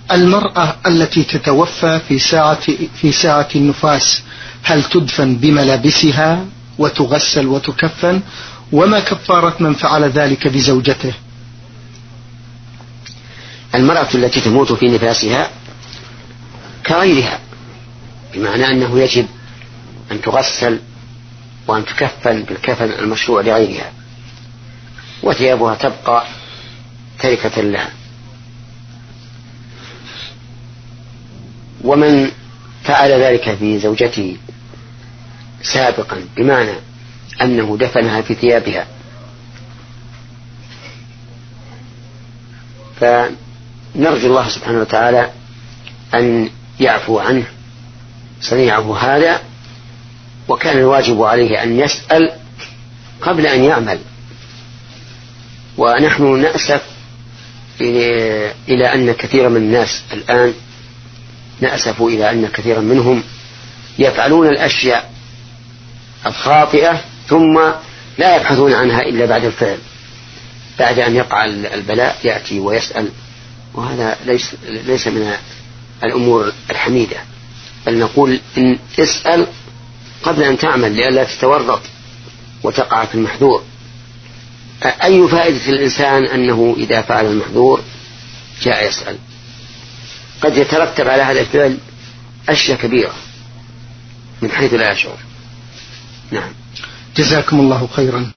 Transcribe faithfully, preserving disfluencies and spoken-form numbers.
المرأة التي تتوفى في ساعة في ساعة النفاس هل تدفن بملابسها وتغسل وتكفن؟ وما كفارة من فعل ذلك بزوجته؟ المرأة التي تموت في نفاسها كغيرها، بمعنى أنه يجب أن تغسل وأن تكفن بالكفن المشروع لغيرها، وثيابها تبقى تركة لها. ومن فعل ذلك في زوجته سابقا بمعنى أنه دفنها في ثيابها فنرجو الله سبحانه وتعالى أن يعفو عنه صنيعه هذا، وكان الواجب عليه أن يسأل قبل أن يعمل. ونحن نأسف إلى أن كثير من الناس الآن نأسف إلى أن كثيرا منهم يفعلون الأشياء الخاطئة ثم لا يبحثون عنها إلا بعد الفعل، بعد أن يقع البلاء يأتي ويسأل، وهذا ليس, ليس من الأمور الحميدة. بل نقول إن اسأل قبل أن تعمل لئلا تتورط وتقع في المحذور. أي فائدة الإنسان أنه إذا فعل المحذور جاء يسأل؟ قد يترتب على هذا الفعل أشياء كبيرة من حيث لا يشعر. نعم. جزاكم الله خيرا.